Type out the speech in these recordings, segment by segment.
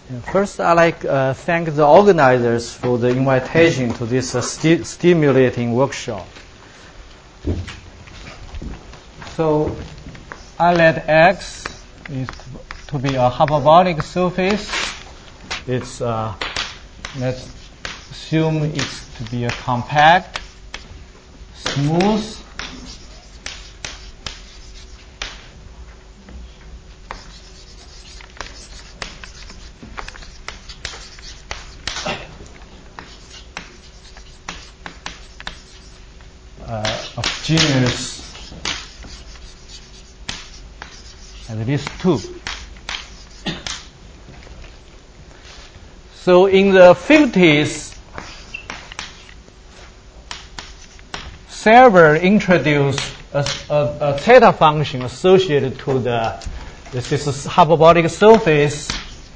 First, I like thank the organizers for the invitation to this stimulating workshop. So, I let X is to be a hyperbolic surface. It's let's assume it's to be a compact, smooth, of genus at least 2. So in the 50s, Server introduced a theta function associated to this is a hyperbolic surface.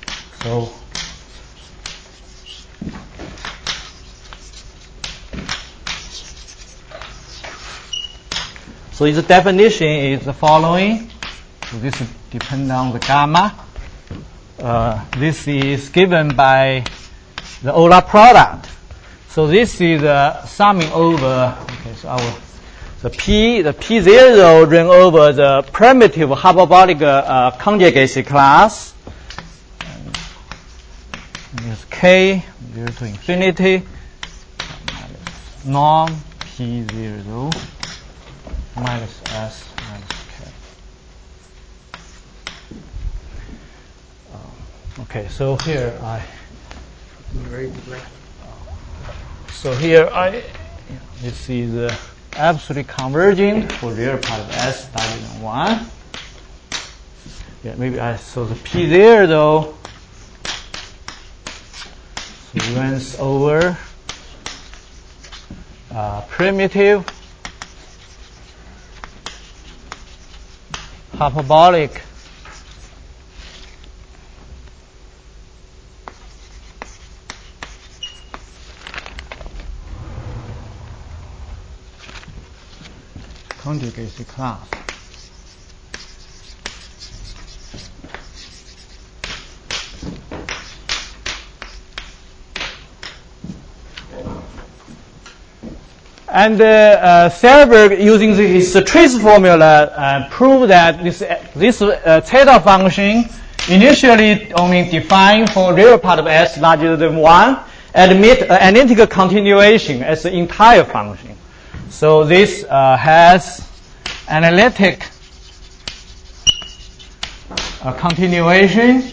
So its definition is the following. So this depends on the gamma. This is given by the Euler product. So this is summing over. Okay, so the P0 ring over the primitive hyperbolic conjugacy class. And this K 0 to infinity norm P0 minus S minus K. Okay, so here this is absolutely convergent for real part of S larger than 1. Yeah, maybe so the P0 though so runs over primitive hyperbolic conjugacy class. And Server, using his trace formula, proved that this theta function initially only defined for real part of S larger than 1 admit analytical continuation as the entire function. So this has analytic continuation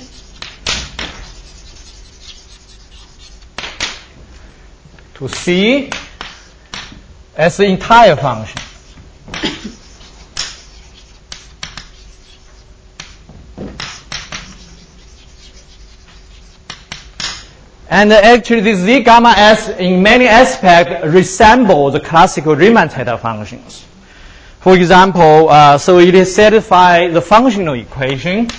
to C as the entire function. And actually, this Z gamma S in many aspects resemble the classical Riemann theta functions. For example, so it satisfies the functional equation.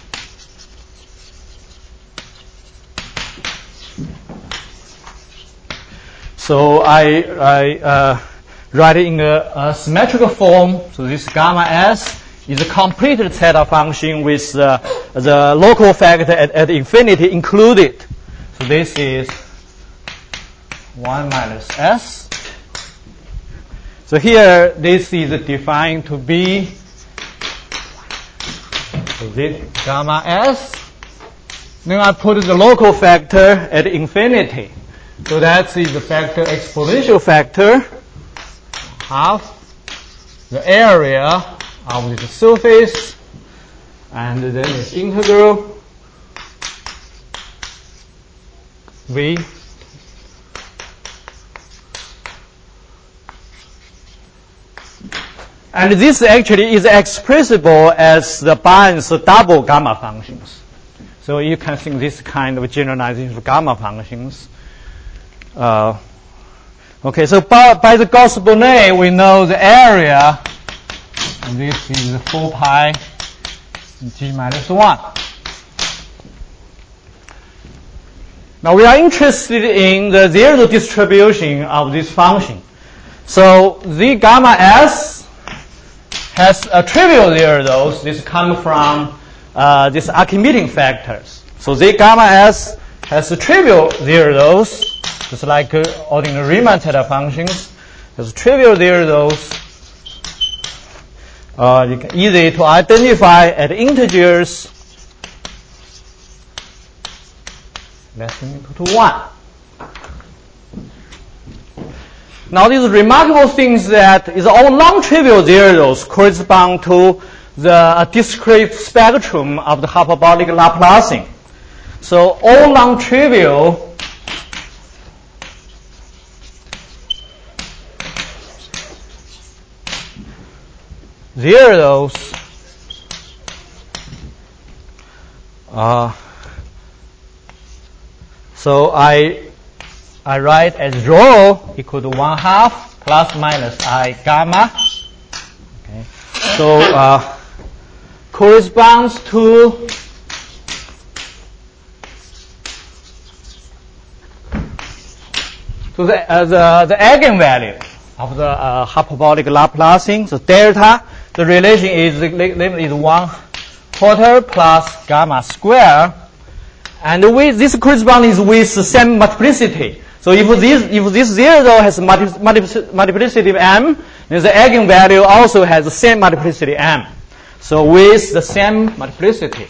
So I write it in a symmetrical form. So this gamma S is a complete theta function with the local factor at infinity included. So this is 1 minus S. So here, this is defined to be this gamma S. Then I put the local factor at infinity. So that is the factor, exponential factor, half the area of the surface, and then it's integral V and this actually is expressible as the Barnes double gamma functions. So you can think this kind of generalization of gamma functions. Okay, so by the Gauss-Bonnet, we know the area, and this is 4 pi G minus 1. Now we are interested in the zero distribution of this function. So Z gamma S has a trivial zeros. This comes from these Archimedean factors. So Z gamma S has trivial zeros, just like ordinary Riemann theta functions. Has trivial zeros. You can easy to identify at integers less than or equal to 1. Now, these remarkable things that is all non-trivial zeros correspond to the discrete spectrum of the hyperbolic Laplacian. So, all non-trivial zeros so I write as rho equal to 1/2 plus minus I gamma. Okay. So corresponds to the eigenvalue of the hyperbolic Laplacian. So delta, the relation is 1/4 plus gamma square, and with this corresponds with the same multiplicity. So if this zero has multiplicity m, then the eigenvalue also has the same multiplicity m. So with the same multiplicity.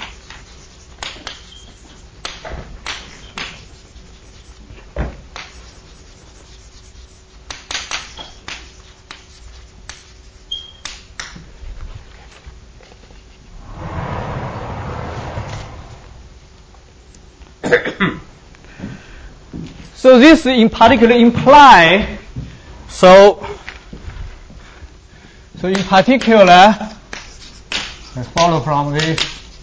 So this in particular imply, so in particular, let's follow from this.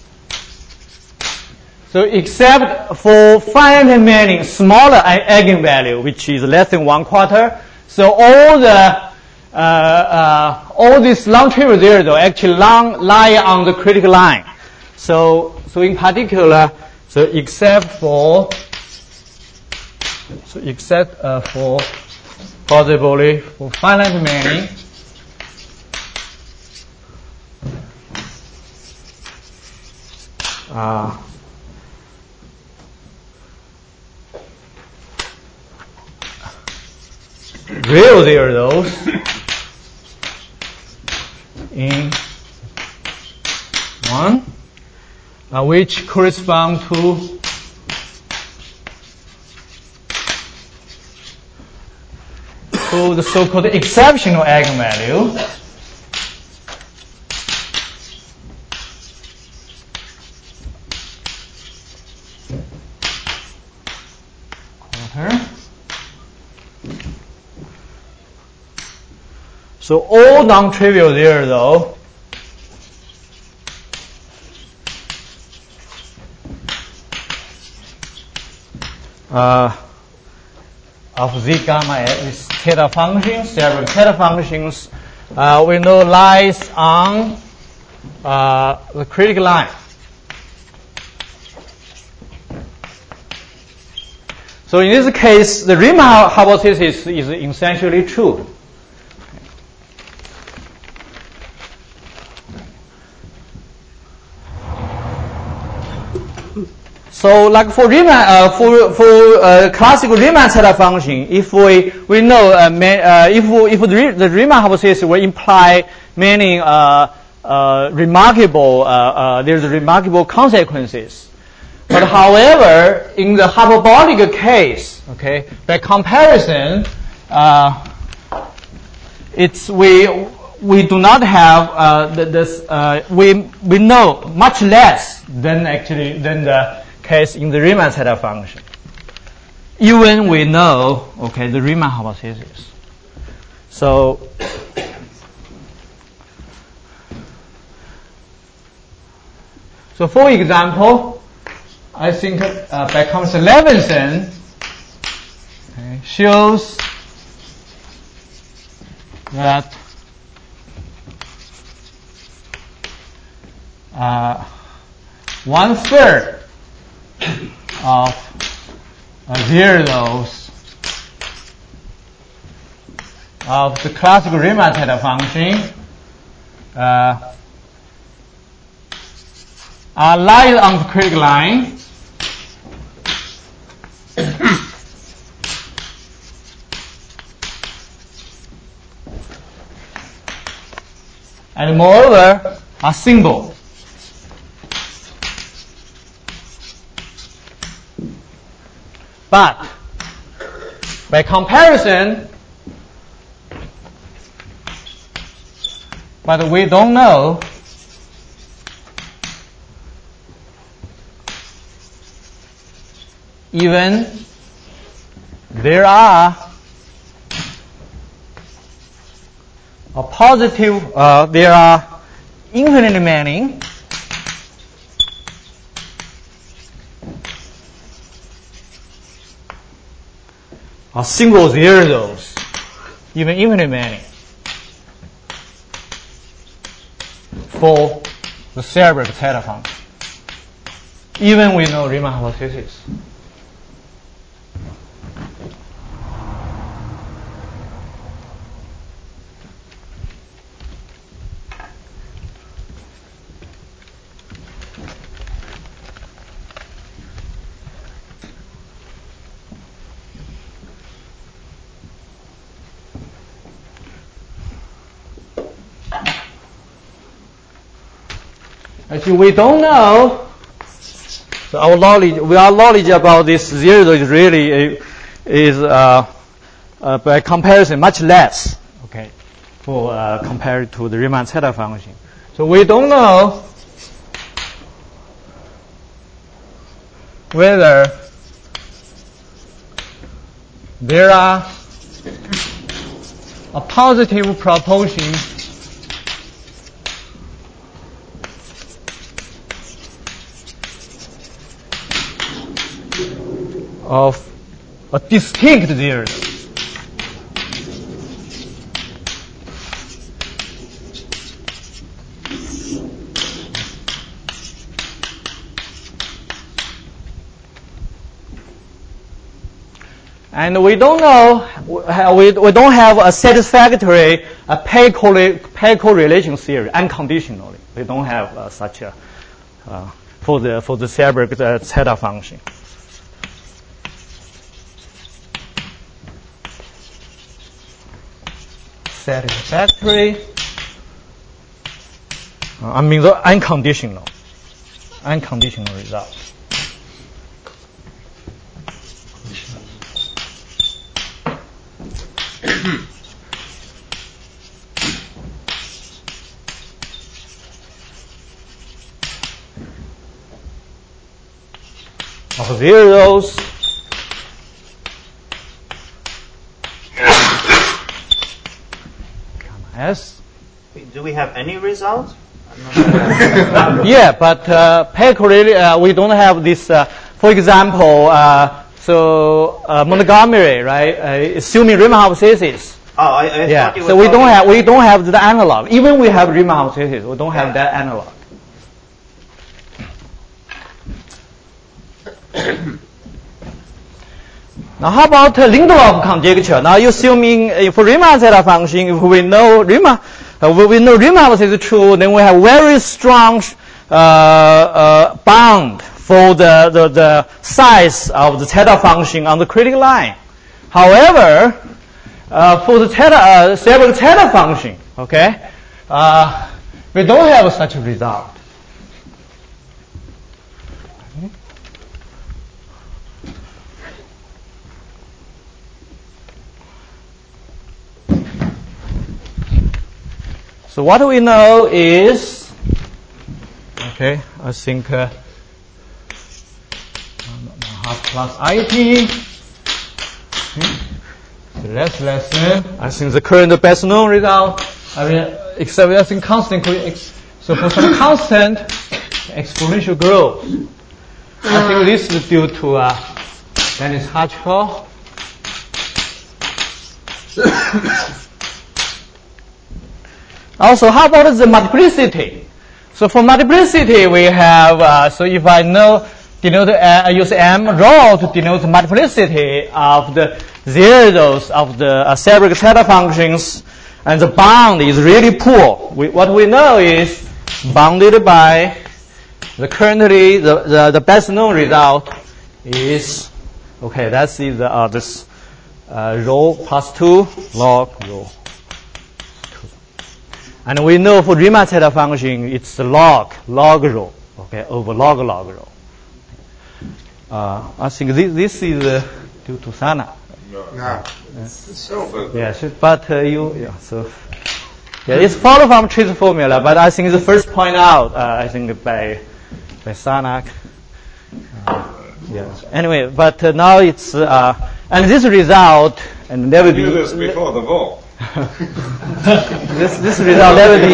So except for finite many smaller eigenvalue, which is less than 1/4, so all these non-trivial zeros actually lie on the critical line. So in particular, except for possibly for finite many real zeros in one, which correspond to the so-called exceptional eigenvalue. So all non-trivial zeros of Z gamma is theta functions, several theta functions, we know lies on the critical line. So in this case, the Riemann hypothesis is essentially true. So, like for Riemann, for classical Riemann theta function, if we know if the Riemann hypothesis will imply many there's remarkable consequences. But however, in the hyperbolic case, okay, by comparison, we do not have we know much less than the case in the Riemann theta function. Even we know, okay, the Riemann hypothesis. So for example, I think Beckham's Levinson shows that 1/3 of zeros of the classical Riemann theta function are lies on the critical line, and moreover are simple. But by comparison, but we don't know even there are a positive, there are infinitely many single zeros, even infinitely many, for the Selberg theta function, even with no Riemann hypothesis. Actually, we don't know. So our knowledge about this zero is really by comparison much less. Okay, for compared to the Riemann theta function. So we don't know whether there are a positive proportion of a distinct zero. And we don't know, we don't have a satisfactory pair correlation theory unconditionally. We don't have such a for the Selberg theta function. Satisfactory. I mean the unconditional result. Of zeros. Yes. Do we have any result? Yeah, but pair correlation, we don't have this. For example, Montgomery, right? Assuming Riemann hypothesis. Oh, I yeah. thought you were So we don't have the analog. Even we have Riemann hypothesis, we don't have that analog. Now, how about Lindelof conjecture? Now, assuming for Riemann theta function, if we know Riemann hypothesis is true, then we have very strong bound for the size of the theta function on the critical line. However, for the Selberg theta function, okay, we don't have such a result. So what we know is, okay, I think half plus IT. The last lesson, I think the current best known result. I mean, except I think constant. So for some constant exponential growth, I think this is due to Dennis Hartshall. Also, how about the multiplicity? So for multiplicity, we have, so if I know, I use M rho to denote the multiplicity of the zeros of the Selberg theta functions, and the bound is really poor. What we know is bounded by the currently, the best known result is, okay, that's this rho plus 2 log rho. And we know for Riemann zeta function, it's log rho, okay, over log rho. I think this is due to Sana. No. Yes, but it's followed from trace formula, but I think the first point out, I think by Sanak. Anyway, but now it's and this result and never be. I knew this before the vote. this result never be.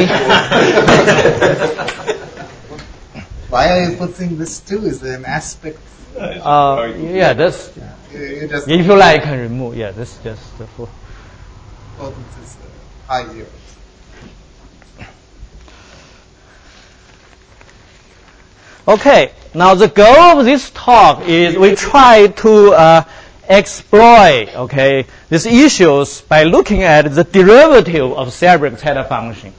Why are you putting this too? Is there an aspect? That's. You just If you like, can remove. Yeah, this is just for. Oh, this is high zeros. Okay, now the goal of this talk is we try to exploit, these issues by looking at the derivative of Seiberg zeta function.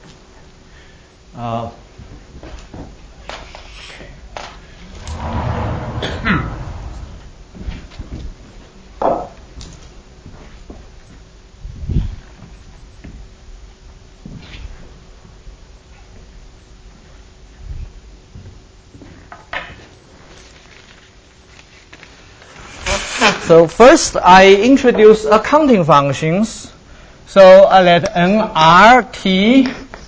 So first, I introduce accounting functions. So I let nRT.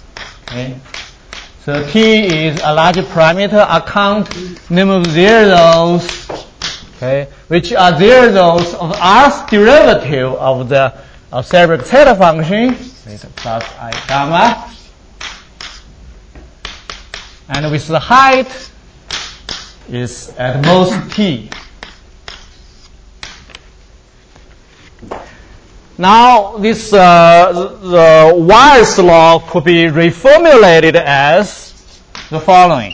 So T is a large parameter account name of zeros, which are zeros of R's derivative of the Seiberg zeta function, plus I gamma, and with the height is at most T. Now, this the Weyer's law could be reformulated as the following.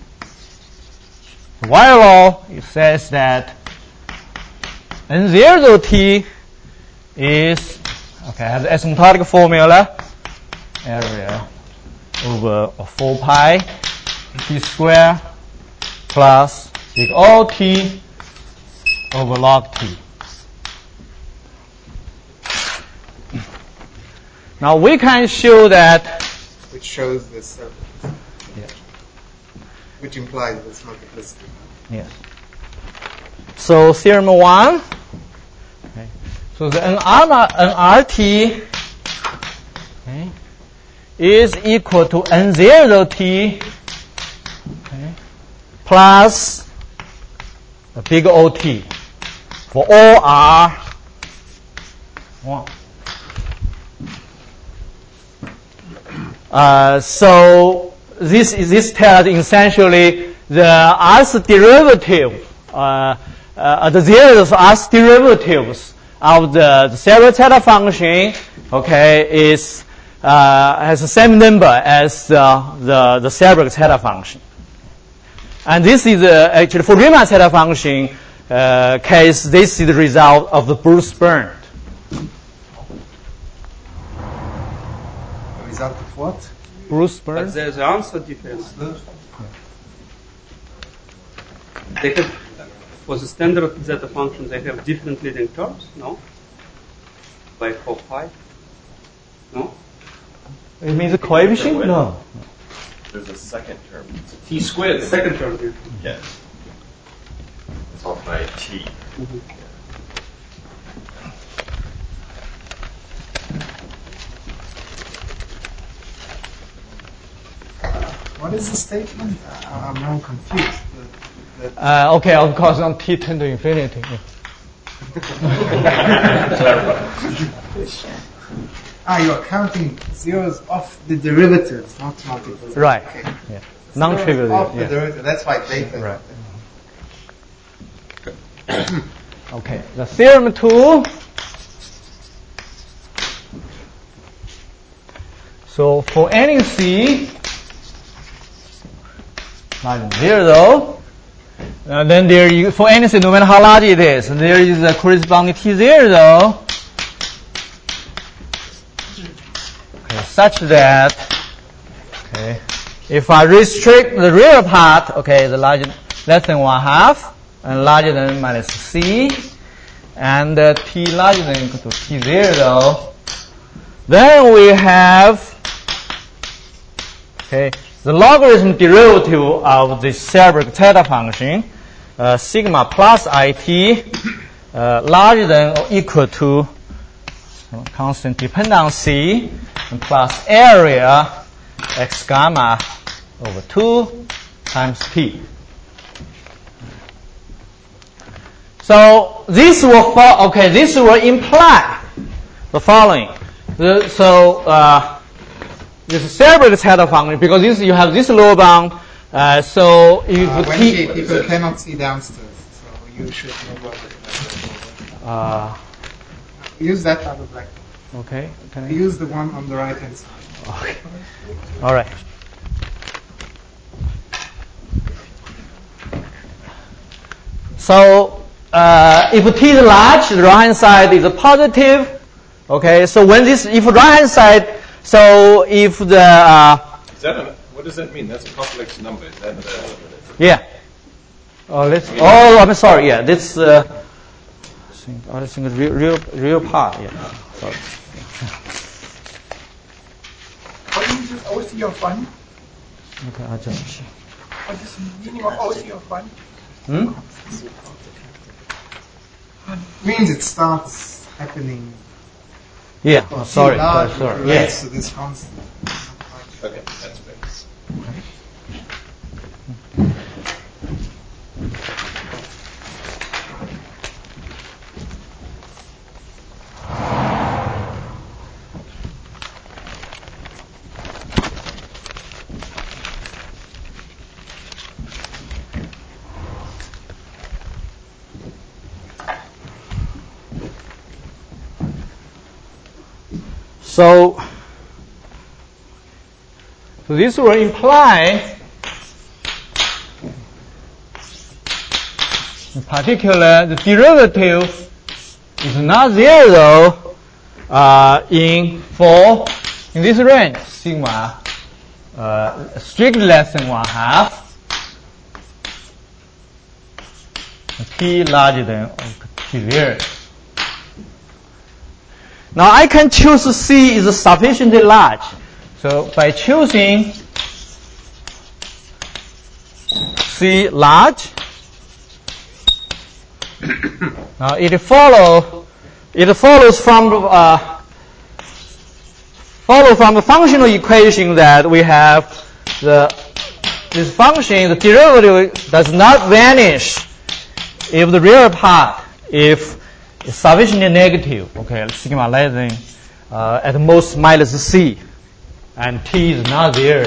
The Weyer law, it says that N0 T is has asymptotic formula, area over 4 pi T square plus big O T over log T. Now we can show that. Which shows this. Which implies this multiplicity. Yes. So theorem 1. So the nRT is equal to N0 T plus the big OT for all R1. So this tells essentially the R's derivative, the zeros R's derivatives of the Seiberg zeta function, is has the same number as the Seiberg zeta function. And this is actually for Riemann zeta function case. This is the result of the Bruce Berndt. Result of what? Bruce Berndt. But the answer difference. They have, for the standard zeta function, they have different leading terms, no? By 4 pi, no? It means a coefficient? No. There's a second term. T squared, the second term here. Yes. It's all by T. Mm-hmm. What is the statement? I'm now confused. Okay, of course, on T tend to infinity. You're counting zeros off the derivatives, not multiples. Right. Okay. Yeah. Non-trivial. Off the derivative. That's why data. Right. Okay. The theorem 2. So for any C larger than 0, then there for any C, no matter how large it is, there is a corresponding T0. Such that, if I restrict the real part, the larger, less than 1/2, and larger than minus C, and T larger than equal to T0, then we have Okay, the logarithm derivative of the Selberg theta function, sigma plus it, larger than or equal to constant dependency and plus area x gamma over 2 times p. So this will this will imply the following. This Selberg theta function, because you have this lower bound. So if Wednesday people cannot see downstairs, so you should know what use that other blackboard. Okay. Can I Use the one on the right hand side. Okay. All right. So if t is large, the right hand side is a positive. Okay. So when if right hand side, so if the what does that mean? That's a complex number. Is that yeah. I'm sorry. Yeah, this. I think it's real part. Yeah. Sorry. What is this OC of 1? Okay, I just. What is the meaning of OC of 1? Means it starts happening. Yeah. Sorry. Relates Yes. to this constant. okay? That's better. So this will imply, in particular, the derivative is not zero in this range, sigma strictly less than 1/2, t larger than t0. Now I can choose C is sufficiently large. So by choosing C large, now it follows from the functional equation that we have this function, the derivative does not vanish if the real part is sufficiently negative, okay, sigma less than at most minus c, and t is not there.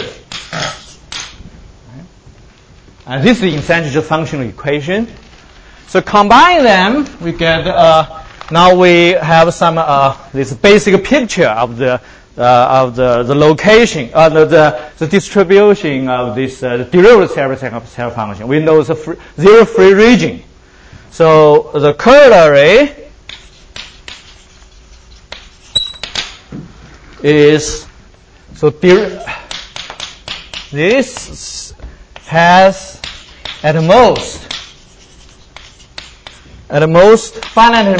And this is essentially the functional equation. So combine them, we get now we have some this basic picture of the location, the distribution of this derivative Selberg function. We know the zero free region. So the corollary is this has at most finitely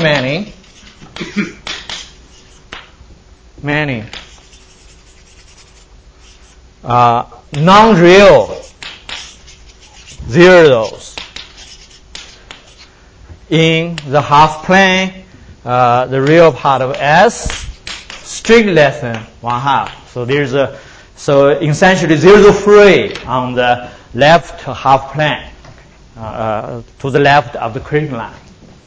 many non-real zeros in the half plane, the real part of S strictly less than 1/2. So essentially zero free on the left half plane, to the left of the critical line.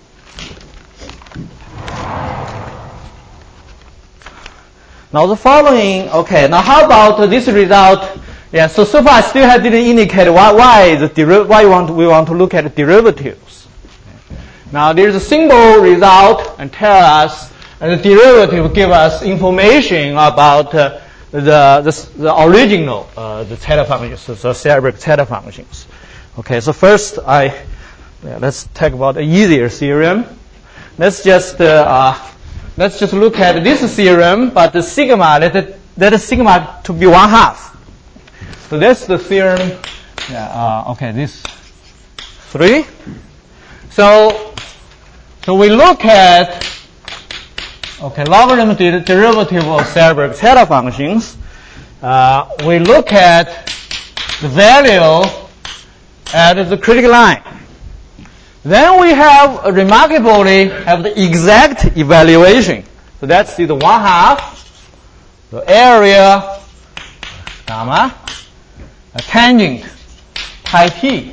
Now the following, okay. Now how about this result? Yeah. So far I still didn't indicate why we want to look at derivatives. Now there's a simple result and tell us, and the derivative give us information about the original the theta functions, the Selberg theta functions. Okay. So first let's talk about the easier theorem. Let's just look at this theorem, but the sigma, let the sigma to be 1/2. So that's the theorem. Yeah. Okay. This 3. So we look at logarithm derivative of Selberg theta functions, we look at the value at the critical line. Then we have remarkably have the exact evaluation. So that's the 1/2 the area gamma tangent pi t.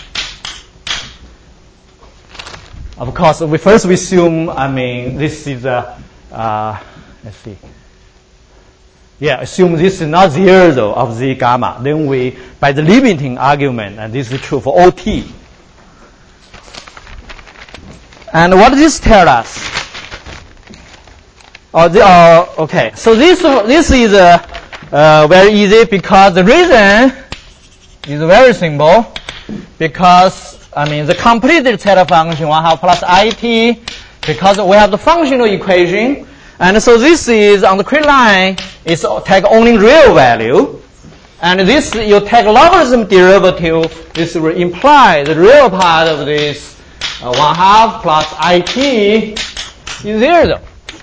Of course, we assume. This is let's see. Yeah, assume this is not 0 though of z gamma. Then we, by the limiting argument, and this is true for OT. And what does this tell us? Okay, so this is very easy because the reason is very simple. Because the completed theta function 1/2 plus it, because we have the functional equation, and so this is on the critical line is take only real value, and this you take logarithm derivative. This will imply the real part of this 1/2 plus it is 0.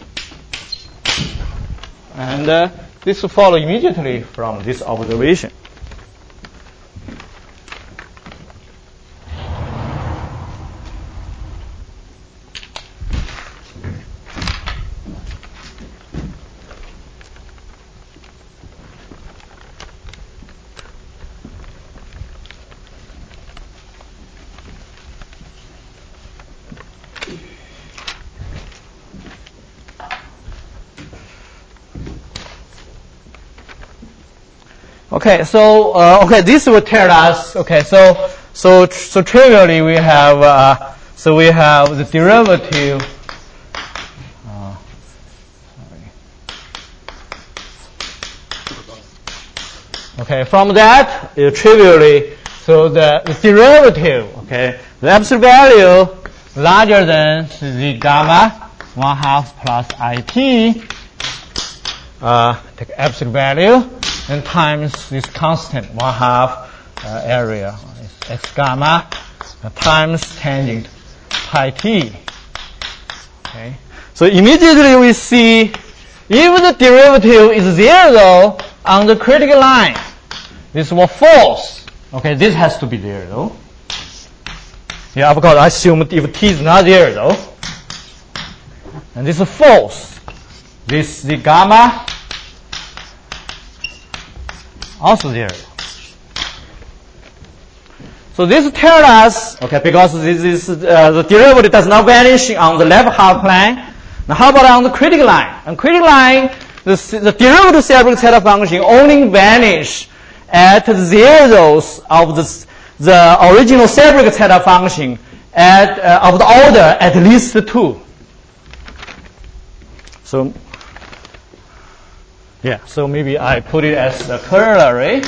And this will follow immediately from this observation. Okay, so this will tell us. Okay, so trivially we have the derivative. Okay, from that trivially, so the derivative. Okay, the absolute value larger than the gamma 1/2 plus it. Take absolute value. And times this constant 1/2 area is x gamma times tangent pi t. Okay, so immediately we see if the derivative is 0 on the critical line, this will false. Okay, this has to be 0. Yeah, of course I assume if t is not 0, and this is false. This the gamma. Also 0. So this tells us, okay, because this is the derivative does not vanish on the left half plane. Now how about on the critical line? On critical line, the derivative separate theta function only vanish at the zeros of the original separate theta function of the order at least 2. So. Yeah, so maybe I put it as a corollary.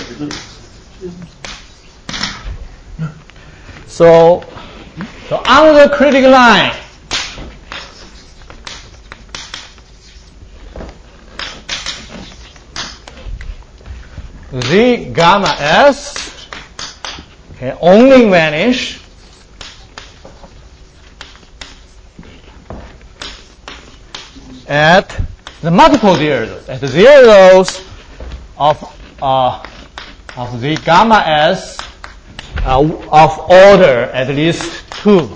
So on the critical line, z gamma s only vanish at the multiple zeros, at the zeros of the gamma s of order at least 2. You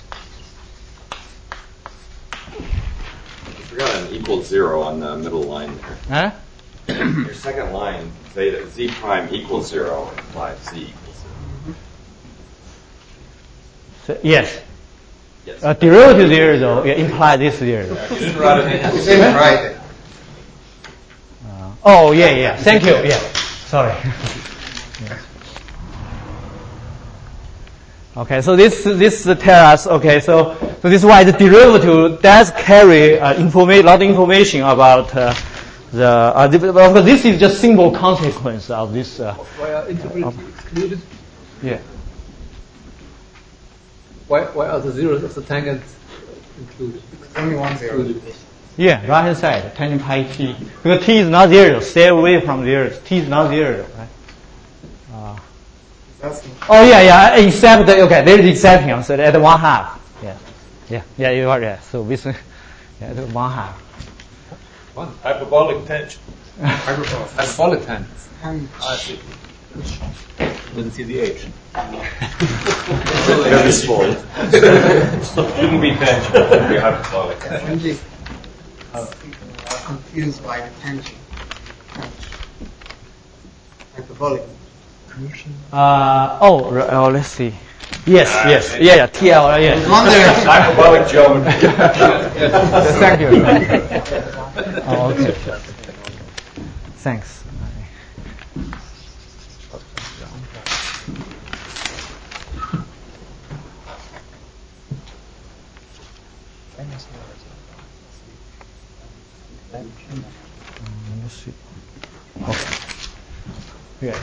forgot an equals 0 on the middle line there. Huh? Your second line, say that z prime equals 0 implies z equals 0. So, yes. Yes. Derivative 0 imply this 0. You didn't write it. You didn't write it. Oh, yeah. Thank you. Yeah. Sorry. Yeah. Okay, so this tells us. Okay, so this is why the derivative does carry lot of information about because this is just simple consequence of this. Why are integrals excluded? Yeah. Why are the zeros of the tangent included? Only 1 0. Yeah, right hand side, tangent pi t. Because t is not 0, stay away from 0. T is not 0, right? Yeah, except, there is exception, so at 1/2. Yeah, you are right. So, at 1/2. One hyperbolic tangent. Hyperpolitan. I see. Didn't see the H. Very small. Shouldn't be tension. Shouldn't be hyperbolic. I'm just confused by the tension. Hyperbolic. Let's see. Yes. Yeah. TL. Yes. Hyperbolic geometry. Thank you. Okay. Thanks. Let's see. Okay. Yeah.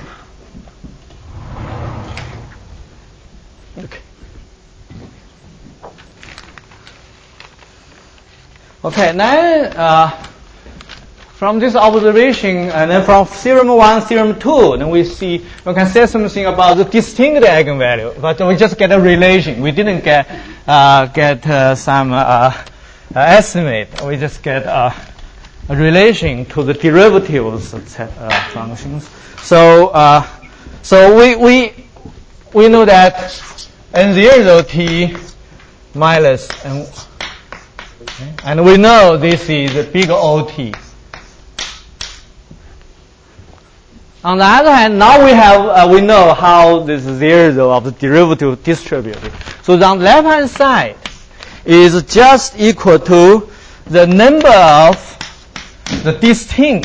Okay, now from this observation, and then from theorem 1, theorem 2, then we can say something about the distinct eigenvalue, but we just get a relation. We didn't get some estimate. We just get a relation to the derivatives of functions. So we know that n0 t minus n. And we know this is a big OT. On the other hand, now we know how this zero of the derivative distributed. So on the left-hand side is just equal to the number of the distinct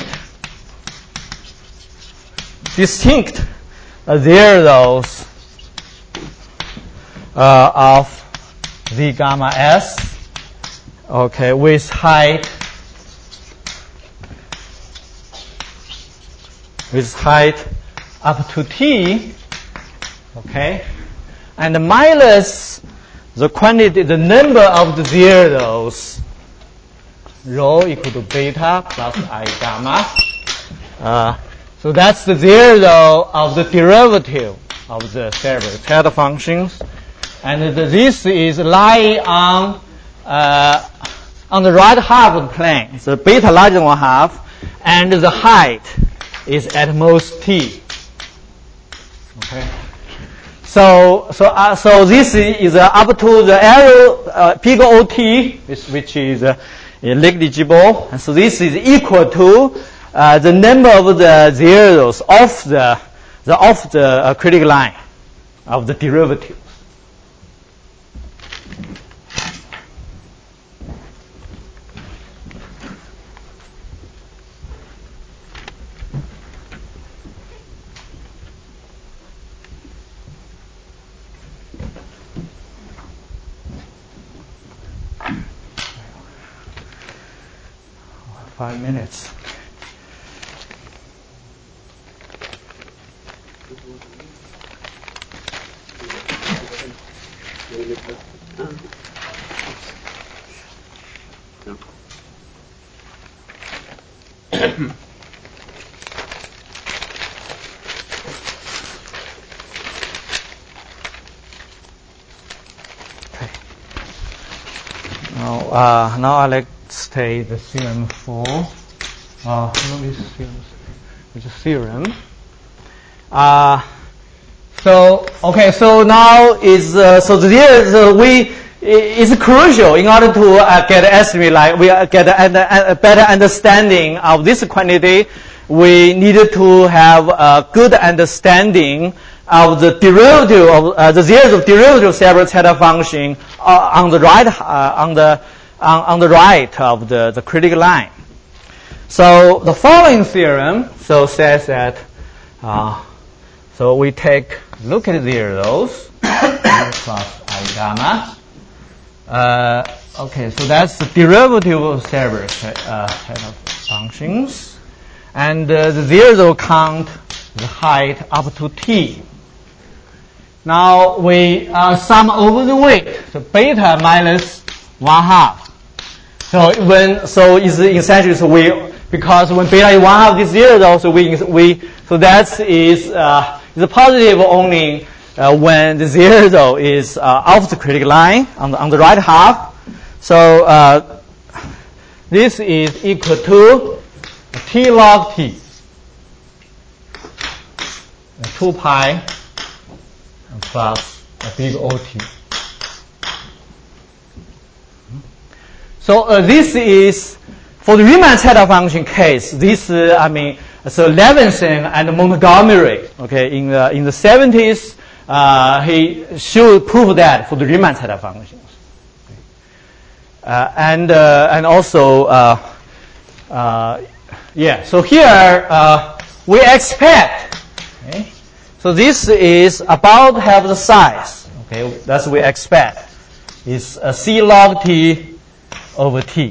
zeros of z gamma s. Okay, with height up to t, okay, and minus the quantity, the number of the zeros, rho equal to beta plus I gamma. So that's the zero of the derivative of the several theta functions, and this is lying on the right half of the plane. So beta larger than 1/2, and the height is at most t. Okay. So this is up to the arrow big OT, which is negligible. And so this is equal to the number of the zeros off the critical line of the derivative. Five minutes. Now let's take the theorem 4. It's a theorem. So now it's crucial in order to get an estimate, like we get a better understanding of this quantity. We needed to have a good understanding of the derivative of the zeros of derivative of several theta function on the right on the right of the critical line. So the following theorem says that so we look at zeros plus I gamma. Okay, so that's the derivative of several theta functions, and the zeros will count the height up to t. Now we sum over the weight, so beta minus 1/2. So it's essentially because when beta is 1/2 this zero, so that is the positive only when the zero is off the critical line on the right half. So this is equal to T log T, 2 pi plus a big OT. So this is, for the Riemann zeta function case, this, so Levinson and Montgomery, okay, in the 70s, he should prove that for the Riemann zeta functions. And also, so here, we expect, okay, so this is about half the size, okay, that's what we expect, is C log T over T.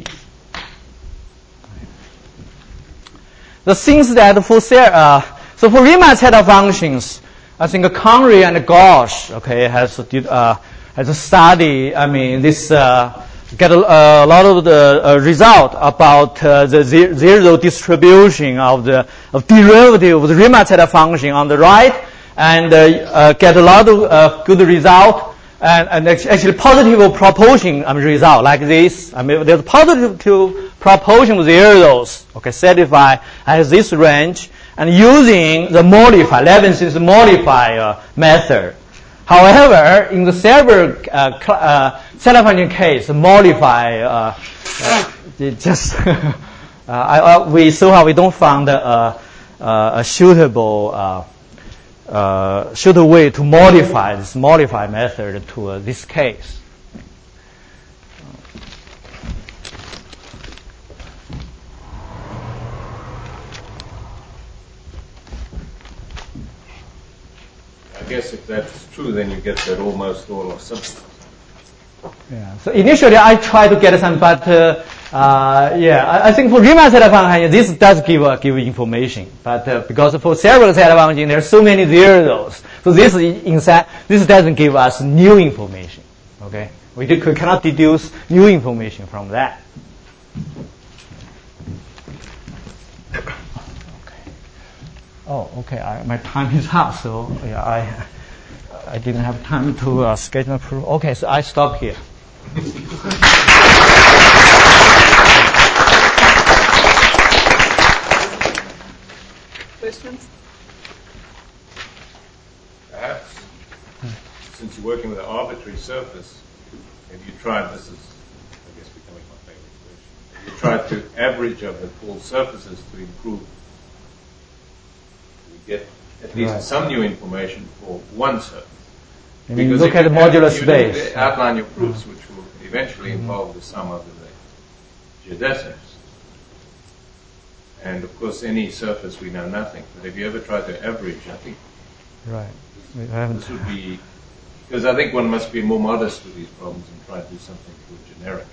The things that for Riemann zeta functions, I think Conry and Gauche, okay, has studied. This get a lot of the result about the zero distribution of derivative of the Riemann zeta function on the right, and get a lot of good result. And actually positive proportion result like this. There's positive proportion of zeros, okay, satisfy as this range, and using the Levinson's modify method. However, in the Selberg zeta function case, modify just we somehow we don't find a suitable way to modify this modify method to this case. I guess if that's true, then you get that almost all or something. Yeah. So initially I tried to get some, but I think for Riemann zeta function this does give information, but because for several zeta function there are so many zeros, so this doesn't give us new information. Okay, we cannot deduce new information from that. Okay. My time is up, so I didn't have time to schedule a proof. Okay, so I stop here. Questions? Perhaps, since you're working with an arbitrary surface, have you tried, this is, I guess, becoming my favorite question, have you tried to average up the full surfaces to improve? We get at least some new information for one surface. I mean, look at the modular space. You outline your proofs, which will eventually involve the sum of the geodesics. And of course, any surface we know nothing. But have you ever tried to average? I think this would be, because I think one must be more modest with these problems and try to do something more generic.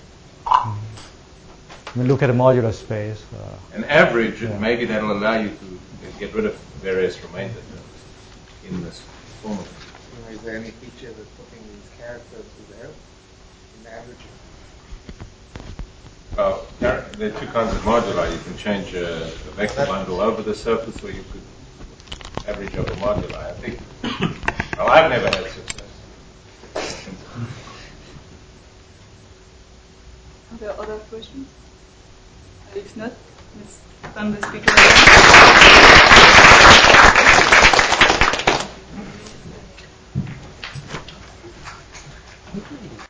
Look at the modular space. An average, maybe that'll allow you to get rid of various remainder terms in this formula. Is there any feature of putting these characters to zero in averaging? Well, there are two kinds of moduli. You can change a vector bundle over the surface, or you could average over moduli. I think, well, I've never had success. Are there other questions? If not, let's turn the speaker.